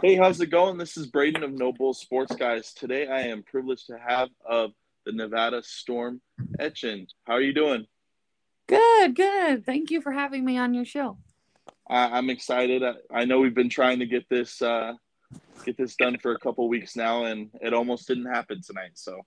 Hey, how's it going? This is Braden of No Bull Sports Guys. Today I am privileged to have of the Nevada Storm Etchen. How are you doing? Good, good. Thank you for having me on your show. I'm excited. I know we've been trying to get this done for a couple weeks now, and it almost didn't happen tonight. So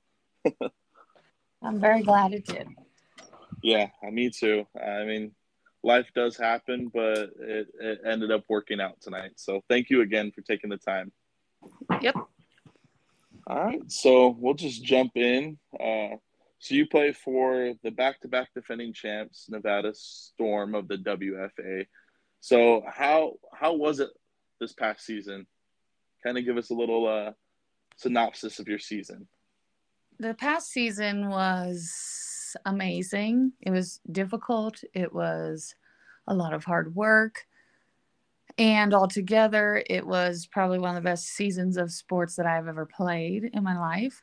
I'm very glad it did. yeah, me too. I mean, life does happen, but it ended up working out tonight. So thank you again for taking the time. Yep. All right, so we'll just jump in. So you play for the back-to-back defending champs, Nevada Storm of the WFA. So how was it this past season? Kind of give us a little synopsis of your season. The past season was amazing. It was difficult. It was a lot of hard work. And altogether, it was probably one of the best seasons of sports that I've ever played in my life.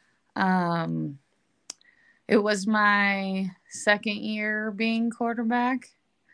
Um, it was my second year being quarterback.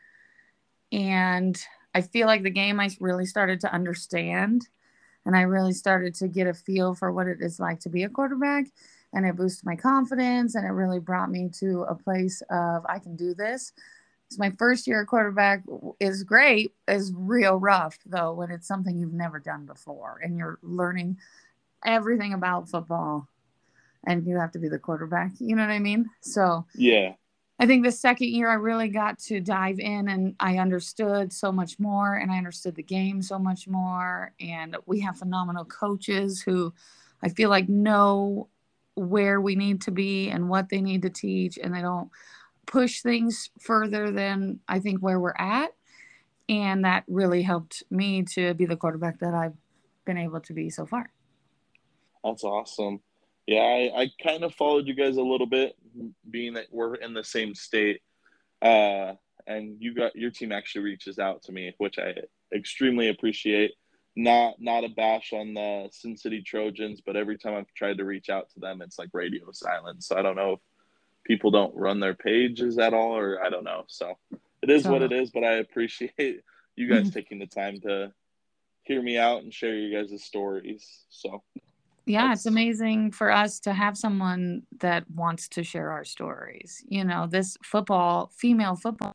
And I feel like the game I really started to understand. And I really started to get a feel for what it is like to be a quarterback. And it boosted my confidence. And it really brought me to a place of, I can do this. So my first year at quarterback is great, is real rough, though, when it's something you've never done before. And you're learning everything about football. And you have to be the quarterback. You know what I mean? So Yeah, I think the second year I really got to dive in and I understood so much more and I understood the game so much more. And we have phenomenal coaches who I feel like know where we need to be and what they need to teach. And they don't push things further than I think where we're at. And that really helped me to be the quarterback that I've been able to be so far. that's awesome. Yeah, I kind of followed you guys a little bit, being that we're in the same state. Uh, and your team actually reaches out to me, which I extremely appreciate. Not a bash on the Sin City Trojans, but every time I've tried to reach out to them, it's like radio silence. So I don't know if people don't run their pages at all, or I don't know. So it is what So it is. But I appreciate you guys taking the time to hear me out and share your guys' stories. So yeah, it's that's amazing for us to have someone that wants to share our stories. You know, this football, female football,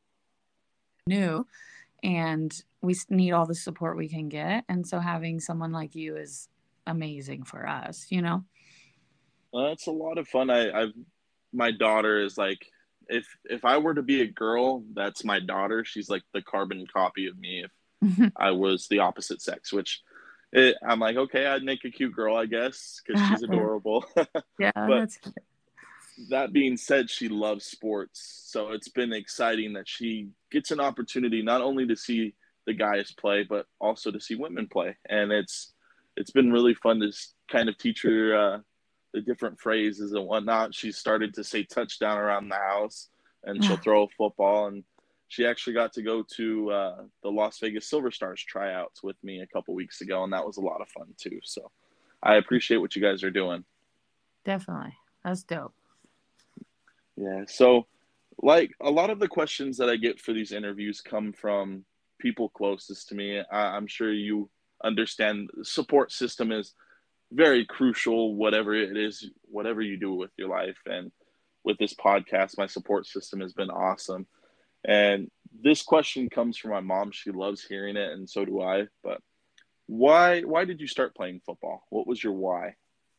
new, and we need all the support we can get. And so having someone like you is amazing for us, you know? that's a lot of fun. I've my daughter is like if I were to be a girl, that's my daughter. She's like the carbon copy of me if I was the opposite sex, which I'm like, okay, I'd make a cute girl, I guess, because she's adorable. Yeah, But that's good. that being said, she loves sports. So it's been exciting that she gets an opportunity not only to see the guys play, but also to see women play. And it's been really fun to kind of teach her the different phrases and whatnot. She's started to say touchdown around the house, and she'll throw a football. And she actually got to go to the Las Vegas Silver Stars tryouts with me a couple weeks ago, and that was a lot of fun too. So I appreciate what you guys are doing. Definitely. That's dope. Yeah. So, like a lot of the questions that I get for these interviews come from people closest to me. I'm sure you understand the support system is very crucial, whatever it is, whatever you do with your life. And with this podcast, my support system has been awesome. And this question comes from my mom. She loves hearing it, and so do I. But why did you start playing football? What was your why?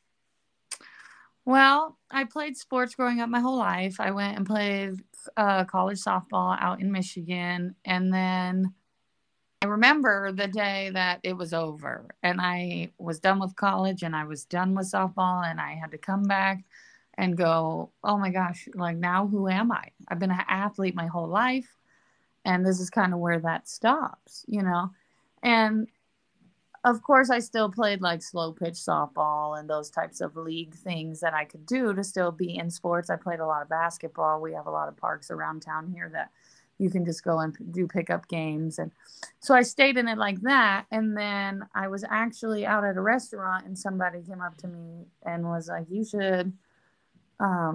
Well, I played sports growing up my whole life. I went and played college softball out in Michigan. And then I remember the day that it was over and I was done with college and I was done with softball and I had to come back and go, oh my gosh, like now who am I? I've been an athlete my whole life. And this is kind of where that stops, you know? And of course, I still played like slow pitch softball and those types of league things that I could do to still be in sports. I played a lot of basketball. We have a lot of parks around town here that you can just go and do pickup games. And so I stayed in it like that. And then I was actually out at a restaurant and somebody came up to me and was like, you should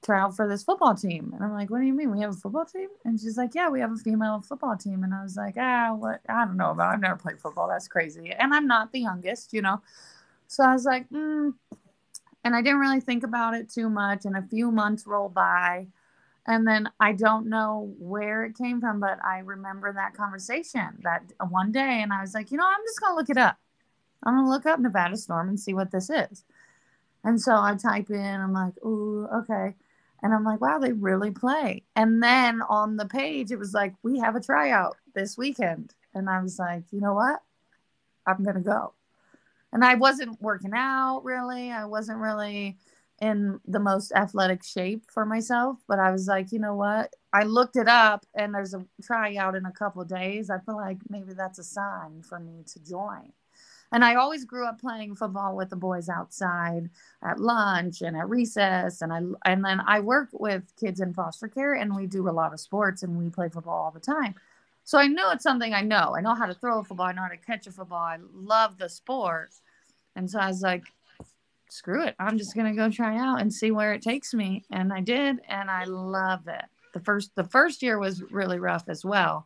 try out for this football team. And I'm like, what do you mean? We have a football team? And she's like, yeah, we have a female football team. And I was like, what? I don't know about it. I've never played football. That's crazy. And I'm not the youngest, you know? So I was like, And I didn't really think about it too much. And a few months rolled by. And then I don't know where it came from, but I remember that conversation that one day. And I was like, I'm just going to look it up. I'm going to look up Nevada Storm and see what this is. And so I type in, I'm like, ooh, okay. And I'm like, wow, they really play. And then on the page, it was like, we have a tryout this weekend. And I was like, you know what? I'm going to go. And I wasn't working out really. I wasn't really in the most athletic shape for myself. But I was like, you know what? I looked it up and there's a tryout in a couple of days. I feel like maybe that's a sign for me to join. And I always grew up playing football with the boys outside at lunch and at recess. And then I work with kids in foster care, and we do a lot of sports and we play football all the time. So I know it's something I know. I know how to throw a football. I know how to catch a football. I love the sport. And so I was like, screw it. I'm just going to go try out and see where it takes me. And I did. And I love it. The first year was really rough as well,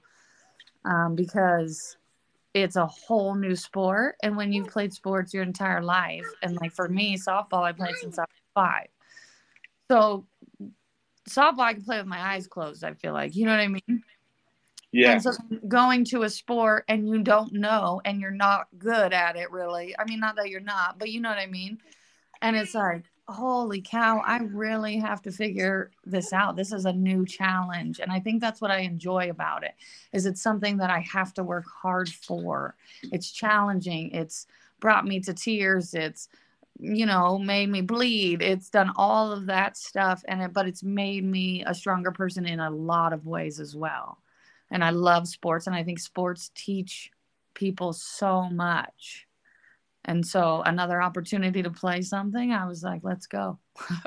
because it's a whole new sport. And when you've played sports your entire life, and like for me, softball, I played since I was 5. So softball, I can play with my eyes closed, I feel like, you know what I mean? Yeah. And so going to a sport and you don't know, and you're not good at it really. I mean, not that you're not, but you know what I mean? And it's like, holy cow, I really have to figure this out. This is a new challenge. And I think that's what I enjoy about it, is it's something that I have to work hard for. It's challenging. It's brought me to tears. It's, made me bleed. It's done all of that stuff. But it's made me a stronger person in a lot of ways as well. And I love sports. And I think sports teach people so much. And so another opportunity to play something, I was like, let's go.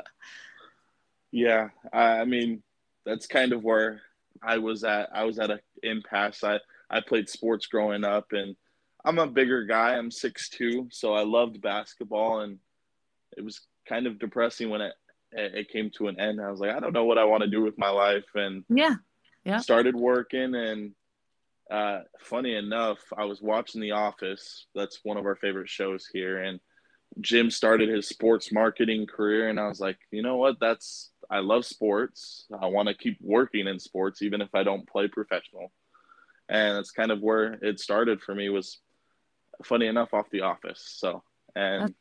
Yeah. I mean, that's kind of where I was at. I was at an impasse. I played sports growing up, and I'm a bigger guy. I'm 6'2", so I loved basketball, and it was kind of depressing when it came to an end. I was like, I don't know what I want to do with my life, and Yeah. Yeah. started working. And funny enough, I was watching The Office. That's one of our favorite shows here. And Jim started his sports marketing career. And I was like, you know what? I love sports. I want to keep working in sports, even if I don't play professional. And that's kind of where it started for me, was funny enough off The Office. So, and,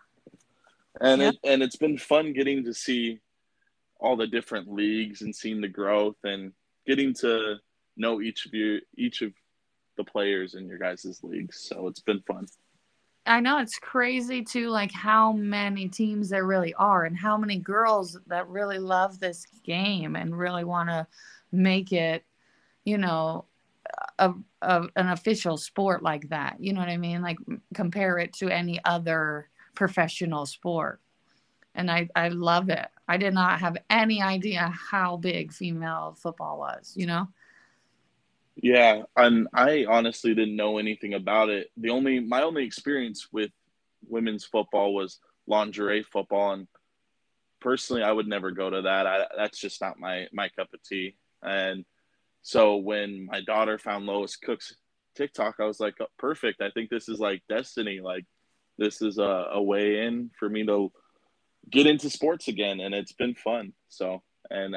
Yeah. it's been fun getting to see all the different leagues and seeing the growth and getting to know each of the players in your guys' leagues. So it's been fun. I know it's crazy too, like how many teams there really are and how many girls that really love this game and really want to make it, you know, an official sport like that. You know what I mean? Like compare it to any other professional sport. And I love it. I did not have any idea how big female football was, you know? Yeah, and I honestly didn't know anything about it. My only experience with women's football was lingerie football, and personally, I would never go to that. That's just not my cup of tea. And so when my daughter found Lois Cook's TikTok, I was like, oh, perfect. I think this is like destiny. Like this is a way in for me to get into sports again, and it's been fun. So, and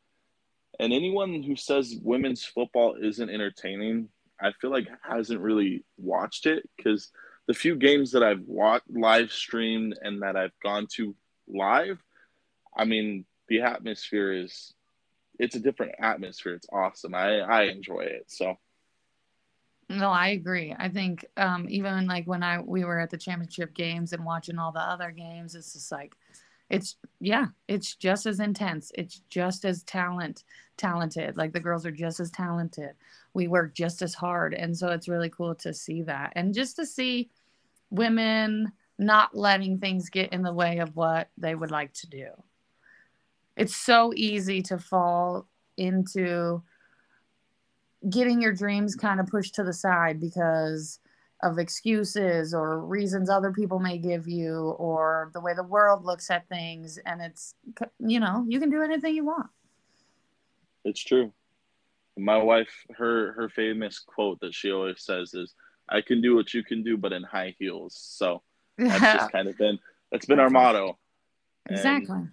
anyone who says women's football isn't entertaining, I feel like hasn't really watched it, because the few games that I've watched live streamed and that I've gone to live, I mean, the atmosphere it's a different atmosphere. It's awesome. I enjoy it. So No, I agree. I think even like when we were at the championship games and watching all the other games, it's just like it's just as intense. It's just as talented. Like the girls are just as talented. We work just as hard. And so it's really cool to see that. And just to see women not letting things get in the way of what they would like to do. It's so easy to fall into getting your dreams kind of pushed to the side because of excuses or reasons other people may give you or the way the world looks at things. And it's, you can do anything you want. It's true. My wife, her famous quote that she always says is, "I can do what you can do, but in high heels." So that's Yeah, just kind of been that's been our that's awesome. motto. And Exactly.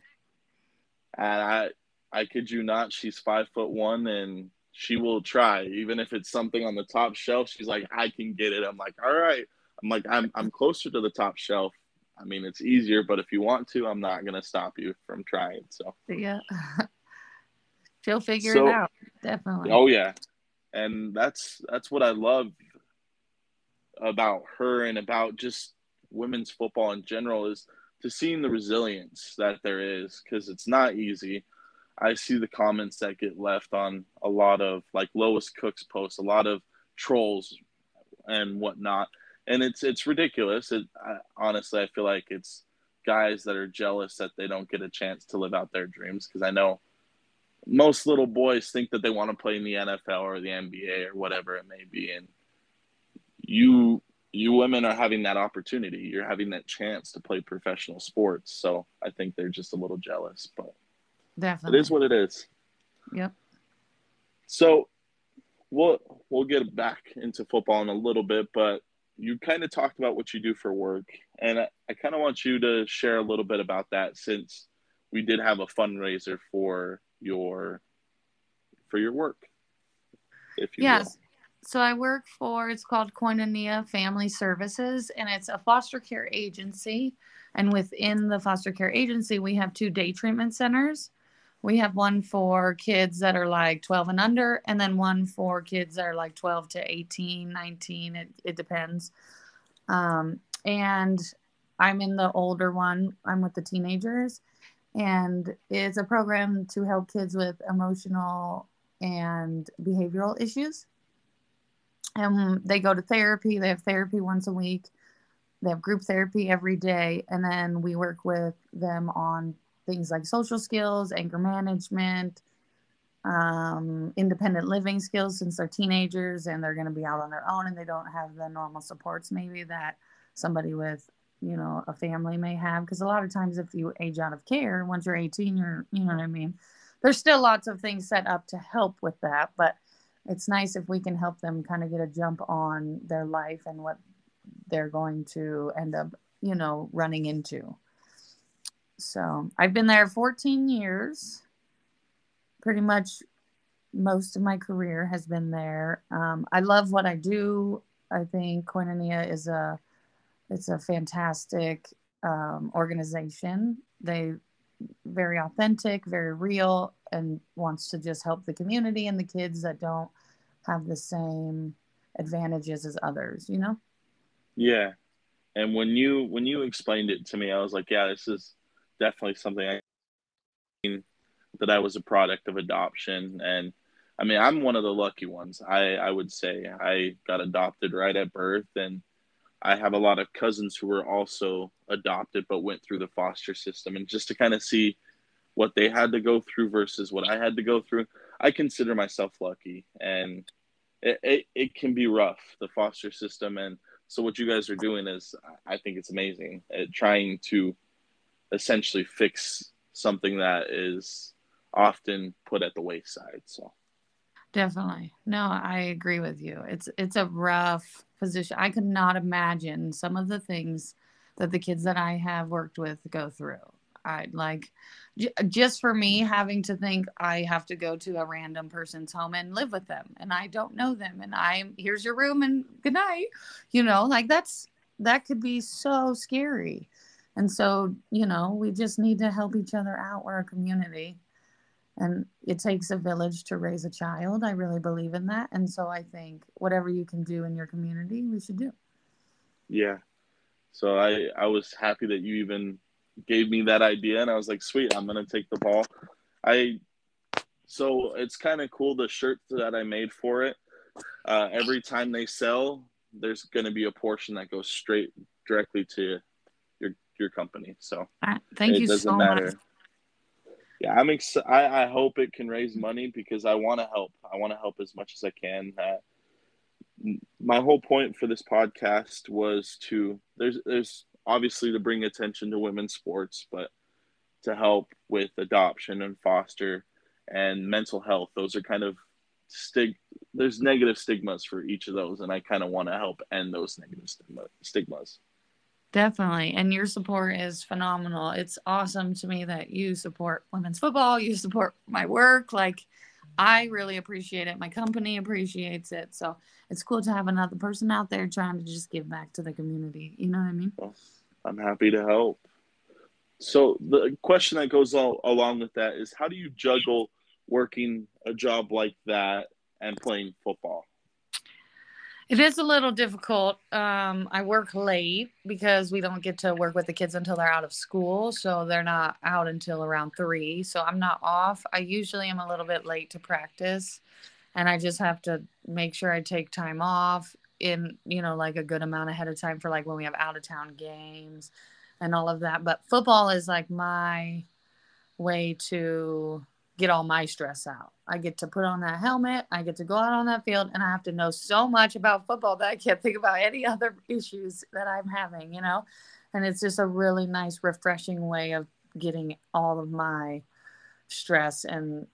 I kid you not, she's 5'1" and she will try, even if it's something on the top shelf. She's like, "I can get it." I'm like, "All right." I'm like, I'm closer to the top shelf. I mean, it's easier, but if you want to, I'm not gonna stop you from trying. So, Yeah. She'll figure it so out. Definitely. oh yeah, and that's what I love about her and about just women's football in general is to seeing the resilience that there is because it's not easy. I see the comments that get left on a lot of like Lois Cook's posts, a lot of trolls and whatnot, and it's ridiculous. Honestly, I feel like it's guys that are jealous that they don't get a chance to live out their dreams because I know most little boys think that they want to play in the NFL or the NBA or whatever it may be, and you you women are having that opportunity. You're having that chance to play professional sports. So I think they're just a little jealous, but it is Definitely. what it is. Yep. So we'll we'll get back into football in a little bit, but you kind of talked about what you do for work, and I kind of want you to share a little bit about that since we did have a fundraiser for your work, if you will. Yes. So I work for, it's called Koinonia Family Services, and it's a foster care agency. And within the foster care agency, we have two day treatment centers. We have one for kids that are like 12 and under, and then one for kids that are like 12 to 18, 19. It depends. And I'm in the older one, I'm with the teenagers. And it's a program to help kids with emotional and behavioral issues. They go to therapy. They have therapy once a week. They have group therapy every day. And then we work with them on things like social skills, anger management, independent living skills since they're teenagers and they're going to be out on their own and they don't have the normal supports maybe that somebody with a family may have, because a lot of times if you age out of care once you're 18, you know what I mean, there's still lots of things set up to help with that, but it's nice if we can help them kind of get a jump on their life and what they're going to end up running into. So I've been there 14 years, pretty much most of my career has been there. I love what I do. I think Koinonia it's a fantastic organization. They very authentic, very real, and wants to just help the community and the kids that don't have the same advantages as others. Yeah. And when you explained it to me, I was like, yeah, this is definitely something that I was a product of adoption. And I mean, I'm one of the lucky ones. I would say I got adopted right at birth, and I have a lot of cousins who were also adopted but went through the foster system. And just to kind of see what they had to go through versus what I had to go through, I consider myself lucky. And it can be rough, the foster system. And so what you guys are doing is, I think it's amazing at trying to essentially fix something that is often put at the wayside. So Definitely. No, I agree with you. It's a rough position. I could not imagine some of the things that the kids that I have worked with go through. I like just for me having to think I have to go to a random person's home and live with them and I don't know them and I'm here's your room and good night. Like that could be so scary. And so, we just need to help each other out. We're a community and it takes a village to raise a child. I really believe in that. And so I think whatever you can do in your community, we should do. yeah, so I was happy that you even gave me that idea, and I was like, sweet, I'm gonna take the ball. I So it's kind of cool, the shirts that I made for it. Every time they sell, there's going to be a portion that goes straight directly to your company. So Thank it you doesn't so much. matter. Yeah, I hope it can raise money because I want to help. I want to help as much as I can. my whole point for this podcast was to there's obviously to bring attention to women's sports, but to help with adoption and foster and mental health. Those are kind of there's negative stigmas for each of those, and I kind of want to help end those negative stigmas. Definitely. And your support is phenomenal. It's awesome to me that you support women's football, you support my work. Like, I really appreciate it. My company appreciates it. So it's cool to have another person out there trying to just give back to the community. You know what I mean? Well, I'm happy to help. So the question that goes along with that is, how do you juggle working a job like that and playing football? It is a little difficult. I work late because we don't get to work with the kids until they're out of school. So they're not out until around 3. So I'm not off. I usually am a little bit late to practice. And I just have to make sure I take time off in, like a good amount ahead of time for like when we have out of town games and all of that. But football is like my way to get all my stress out. I get to put on that helmet. I get to go out on that field, and I have to know so much about football that I can't think about any other issues that I'm having, And it's just a really nice, refreshing way of getting all of my stress and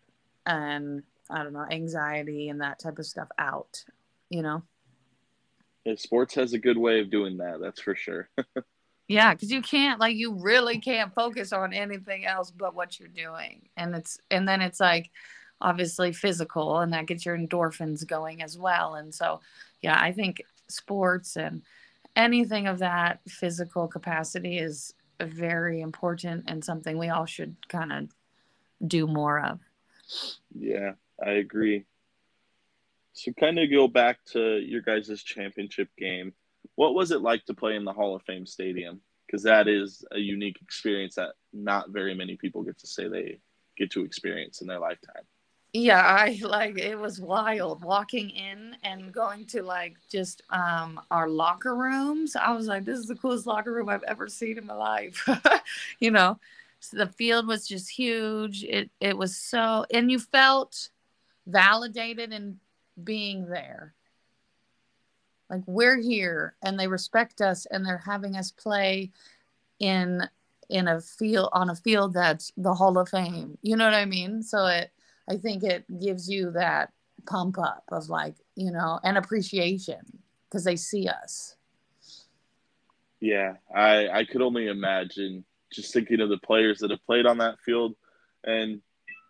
I don't know, anxiety and that type of stuff out, Yeah, sports has a good way of doing that. That's for sure. Yeah, because you really can't focus on anything else but what you're doing. And then it's like obviously physical, and that gets your endorphins going as well. And so, yeah, I think sports and anything of that physical capacity is very important and something we all should kind of do more of. Yeah, I agree. So kind of go back to your guys' championship game. What was it like to play in the Hall of Fame stadium? Because that is a unique experience that not very many people get to say they get to experience in their lifetime. Yeah, it was wild walking in and going to like just our locker rooms. I was like, this is the coolest locker room I've ever seen in my life. you know. So the field was just huge. It was so, and you felt validated in being there. Like, we're here and they respect us and they're having us play in a field, on a field that's the Hall of Fame. You know what I mean? So I think it gives you that pump up of like, and appreciation because they see us. Yeah, I could only imagine just thinking of the players that have played on that field, and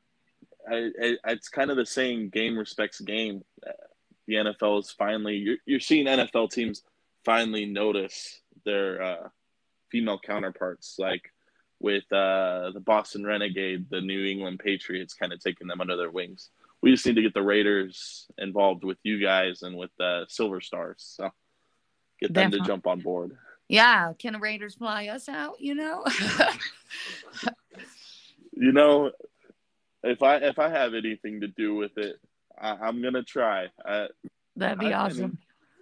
it's kind of the saying, game respects game. The NFL is finally, you're seeing NFL teams finally notice their female counterparts, like with the Boston Renegade, the New England Patriots, kind of taking them under their wings. We just need to get the Raiders involved with you guys and with the Silver Stars, so get them to jump on board. Yeah, can the Raiders fly us out? If I have anything to do with it, I'm gonna try. That'd be awesome.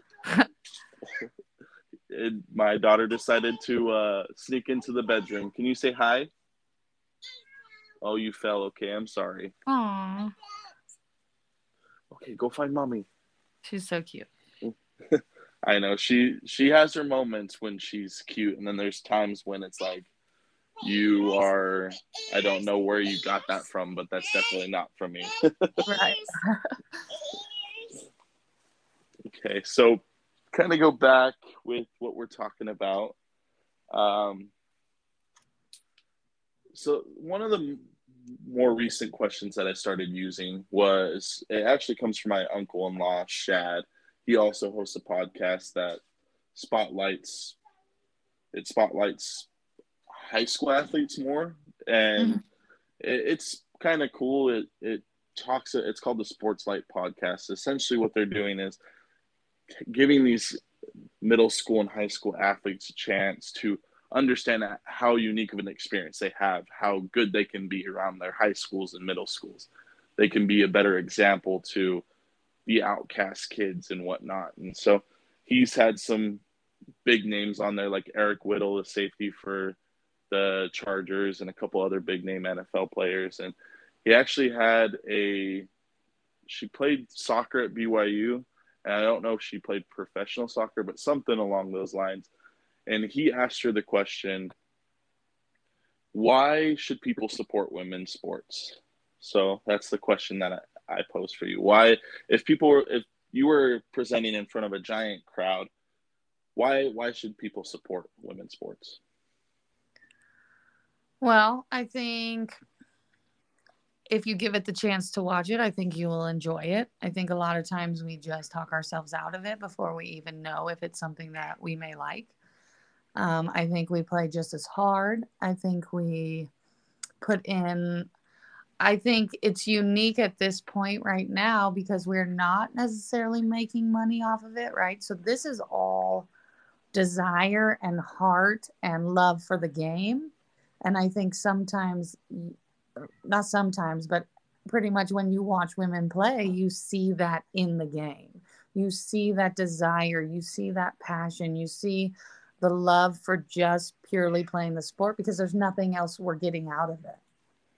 My daughter decided to sneak into the bedroom. Can you say hi? Oh, you fell. Okay, I'm sorry. Aww. Okay, go find mommy. She's so cute. I know. She has her moments when she's cute, and then there's times when it's like, I don't know where you got that from, but that's definitely not from me. Right. Okay, so kind of go back with what we're talking about. So one of the more recent questions that I started using it actually comes from my uncle-in-law, Shad. He also hosts a podcast that spotlights high school athletes more, and it's kind of cool. It's called the Sports Light Podcast. Essentially what they're doing is giving these middle school and high school athletes a chance to understand how unique of an experience they have, how good they can be around their high schools and middle schools. They can be a better example to the outcast kids and whatnot. And so he's had some big names on there, like Eric Whittle, the safety for the Chargers, and a couple other big name NFL players. And he actually she played soccer at BYU, and I don't know if she played professional soccer, but something along those lines. And he asked her the question, why should people support women's sports? So that's the question that I posed for you. Why, if you were presenting in front of a giant crowd, why should people support women's sports? Well, I think if you give it the chance to watch it, I think you will enjoy it. I think a lot of times we just talk ourselves out of it before we even know if it's something that we may like. I think we play just as hard. I think we put in, I think it's unique at this point right now because we're not necessarily making money off of it, right? So this is all desire and heart and love for the game. And I think sometimes, not sometimes, but pretty much when you watch women play, you see that in the game. You see that desire, you see that passion, you see the love for just purely playing the sport because there's nothing else we're getting out of it.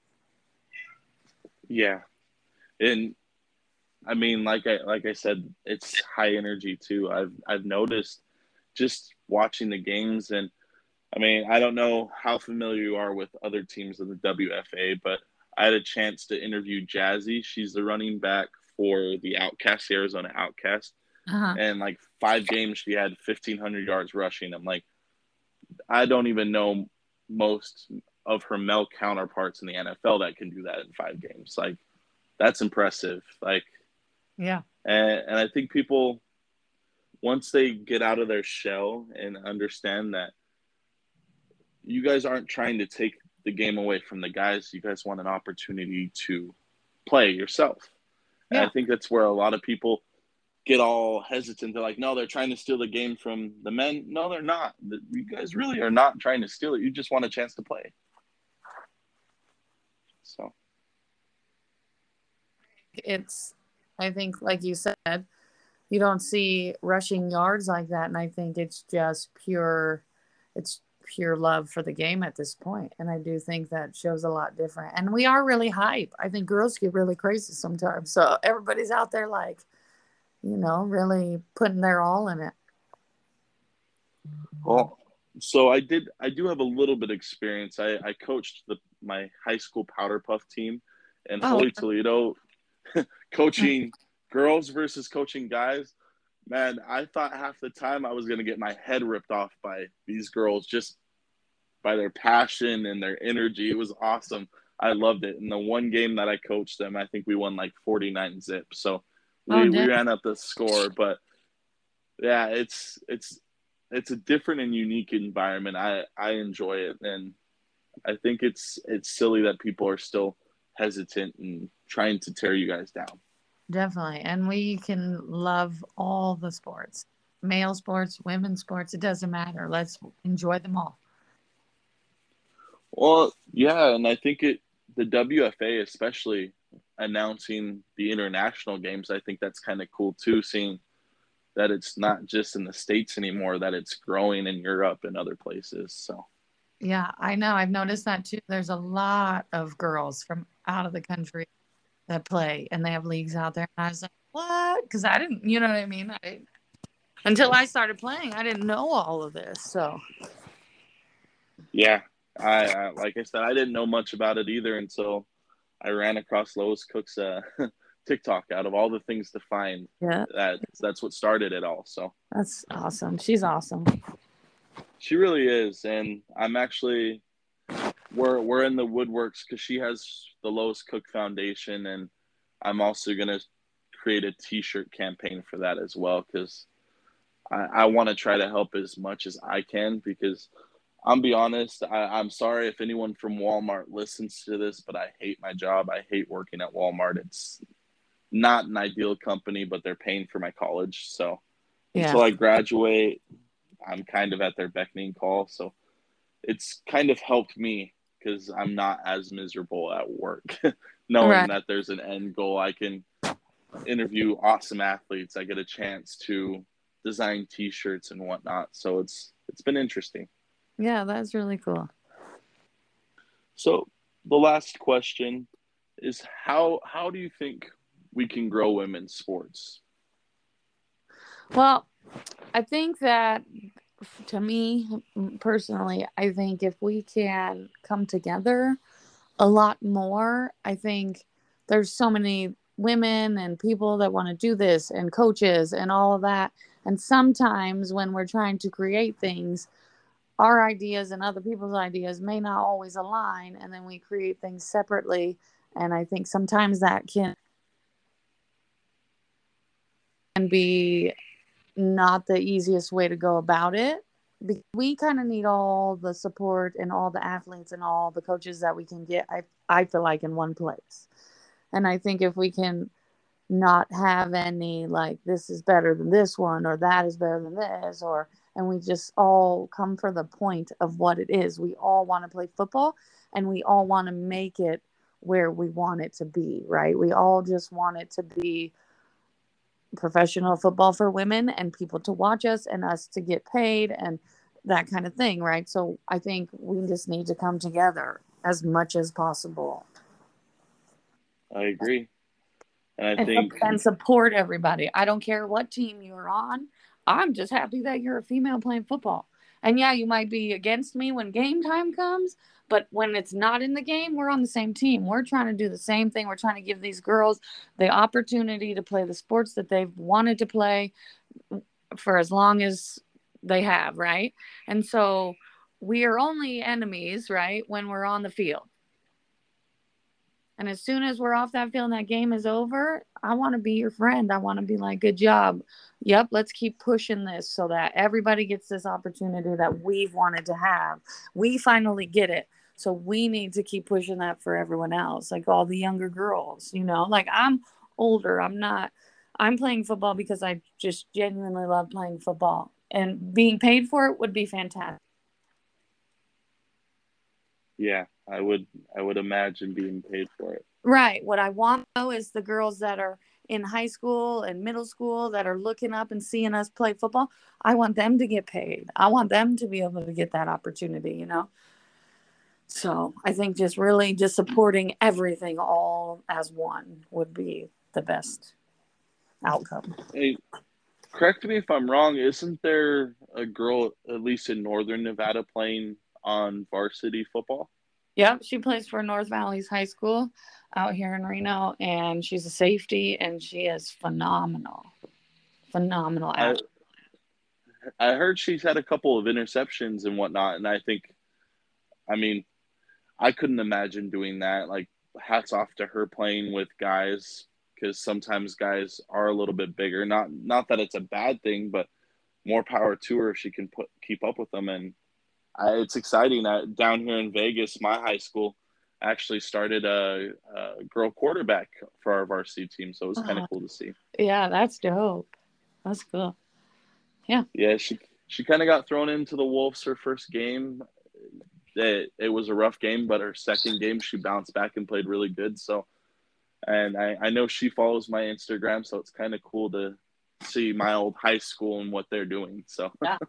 Yeah. And I mean, like I said, it's high energy too. I've noticed just watching the games, and I mean, I don't know how familiar you are with other teams in the WFA, but I had a chance to interview Jazzy. She's the running back for the Outcast, the Arizona Outcast, Uh-huh. and like 5 games she had 1,500 yards rushing. I'm like, I don't even know most of her male counterparts in the NFL that can do that in 5 games. Like, that's impressive. Like, Yeah. and I think people, once they get out of their shell and understand that you guys aren't trying to take the game away from the guys, you guys want an opportunity to play yourself. And I Yeah. think that's where a lot of people get all hesitant. They're like, no, they're trying to steal the game from the men. No, they're not. You guys really are not trying to steal it. You just want a chance to play. So, It's, I think, like you said, you don't see rushing yards like that. And I think it's pure love for the game at this point. And I do think that shows a lot different. And we are really hype. I think girls get really crazy sometimes. So everybody's out there like, really putting their all in it. well, I do have a little bit of experience. I coached my high school powder puff team in Oh, Holy Toledo, coaching girls versus coaching guys. Man, I thought half the time I was going to get my head ripped off by these girls just by their passion and their energy. It was awesome. I loved it. In the one game that I coached them, I think we won like 49 zip. So oh, we dang. ran up the score, but yeah, it's a different and unique environment. I enjoy it, and I think it's silly that people are still hesitant and trying to tear you guys down. Definitely. And we can love all the sports, male sports, women's sports. It doesn't matter. Let's enjoy them all. Well, yeah, and I think the WFA especially announcing the international games, I think that's kind of cool too, seeing that it's not just in the States anymore, that it's growing in Europe and other places. So, Yeah, I know. I've noticed that too. There's a lot of girls from out of the country that play and they have leagues out there. And I was like, what? Because I didn't, you know what I mean? Until I started playing, I didn't know all of this. So, yeah, I like I said, I didn't know much about it either until I ran across Lois Cook's TikTok. Out of all the things to find, yeah, that's what started it all. So that's awesome. She's awesome. she really is, and I'm actually we're in the woodworks because she has the Lois Cook Foundation, and I'm also gonna create a T-shirt campaign for that as well because I want to try to help as much as I can because I'm be honest, I'm sorry if anyone from Walmart listens to this, but I hate my job. I hate working at Walmart. It's not an ideal company, but they're paying for my college. So Yeah. until I graduate, I'm kind of at their beckoning call. So it's kind of helped me because I'm not as miserable at work, knowing Right. that there's an end goal. I can interview awesome athletes. I get a chance to design T-shirts and whatnot. So it's been interesting. Yeah, that's really cool. So the last question is how do you think we can grow women's sports? Well, I think that to me personally, I think if we can come together a lot more, I think there's so many women and people that want to do this and coaches and all of that. And sometimes when we're trying to create things, our ideas and other people's ideas may not always align. And then we create things separately. And I think sometimes that can be not the easiest way to go about it. We kind of need all the support and all the athletes and all the coaches that we can get. I feel like in one place, and I think if we can not have any like this is better than this one or that is better than this or and we just all come for the point of what it is. We all want to play football and we all want to make it where we want it to be, right? We all just want it to be professional football for women and people to watch us and us to get paid and that kind of thing, right? So I think we just need to come together as much as possible I agree. And I think, and support everybody. I don't care what team you're on. I'm just happy that you're a female playing football. And yeah, you might be against me when game time comes, but when it's not in the game, we're on the same team. We're trying to do the same thing. We're trying to give these girls the opportunity to play the sports that they've wanted to play for as long as they have, right? And so we are only enemies, right, when we're on the field. And as soon as we're off that field and that game is over, I want to be your friend. I want to be like, good job. Yep, let's keep pushing this so that everybody gets this opportunity that we've wanted to have. We finally get it. So we need to keep pushing that for everyone else, like all the younger girls, like I'm older. I'm playing football because I just genuinely love playing football. And being paid for it would be fantastic. yeah, I would imagine being paid for it. Right. What I want though is the girls that are in high school and middle school that are looking up and seeing us play football. I want them to get paid. I want them to be able to get that opportunity. So I think just really just supporting everything all as one would be the best outcome. Hey, correct me if I'm wrong. Isn't there a girl, at least in Northern Nevada, playing on varsity football? Yep, she plays for North Valleys High School out here in Reno, and she's a safety, and she is phenomenal, phenomenal I athlete. I heard she's had a couple of interceptions and whatnot, and I mean, I couldn't imagine doing that. Like, hats off to her playing with guys because sometimes guys are a little bit bigger. Not that it's a bad thing, but more power to her if she can keep up with them. And it's exciting. Down here in Vegas, my high school actually started a girl quarterback for our varsity team, so it was kind of Oh, cool to see. yeah, that's dope. That's cool. Yeah. Yeah, she kind of got thrown into the Wolves her first game. It was a rough game, but her second game she bounced back and played really good. So, and I know she follows my Instagram, so it's kind of cool to see my old high school and what they're doing. So, Yeah.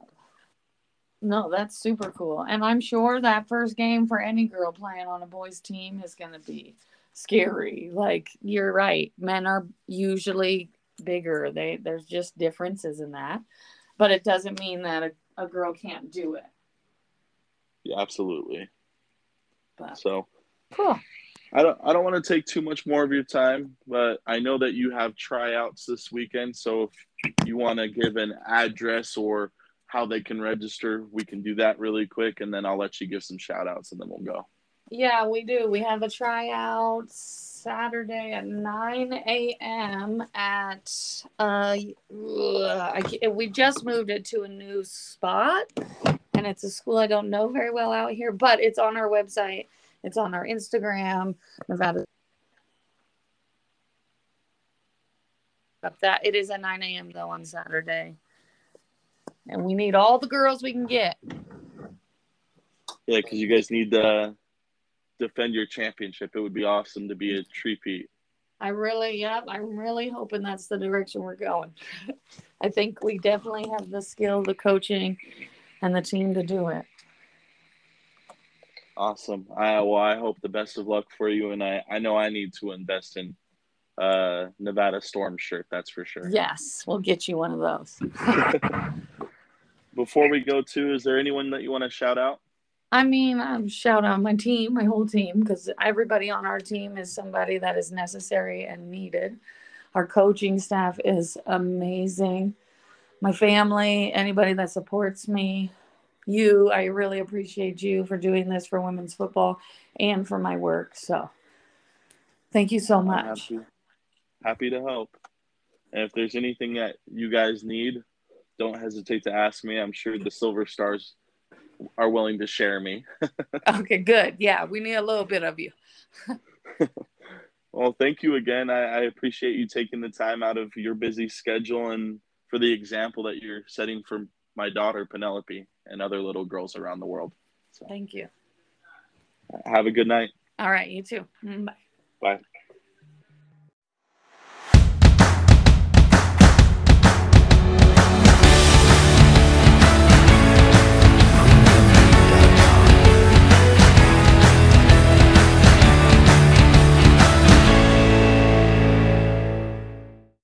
No, that's super cool. And I'm sure that first game for any girl playing on a boys' team is going to be scary. Like, you're right. Men are usually bigger. There's just differences in that. But it doesn't mean that a girl can't do it. yeah, absolutely. But So, cool. I don't want to take too much more of your time, but I know that you have tryouts this weekend. So if you want to give an address or how they can register, we can do that really quick, and then I'll let you give some shout outs and then we'll go. Yeah, we do. We have a tryout Saturday at 9 a.m. at we just moved it to a new spot, and it's a school I don't know very well out here, but it's on our website. It's on our Instagram. Nevada. That it is at 9 a.m. though on Saturday, and we need all the girls we can get. Yeah, because you guys need to defend your championship. It would be awesome to be a three-peat. Yep, I'm really hoping that's the direction we're going. I think we definitely have the skill, the coaching, and the team to do it. Awesome. I hope the best of luck for you, and I know I need to invest in Nevada Storm shirt. That's for sure. Yes, we'll get you one of those. Before we go to, is there anyone that you want to shout out? I mean, shout out my team, my whole team, because everybody on our team is somebody that is necessary and needed. Our coaching staff is amazing. My family, anybody that supports me, you, I really appreciate you for doing this for women's football and for my work. So thank you so much. Happy to help. And if there's anything that you guys need, don't hesitate to ask me. I'm sure the Silver Stars are willing to share me. Okay, good. Yeah, we need a little bit of you. Well, thank you again. I appreciate you taking the time out of your busy schedule and for the example that you're setting for my daughter, Penelope, and other little girls around the world. So, thank you. Have a good night. All right, you too. Bye. Bye.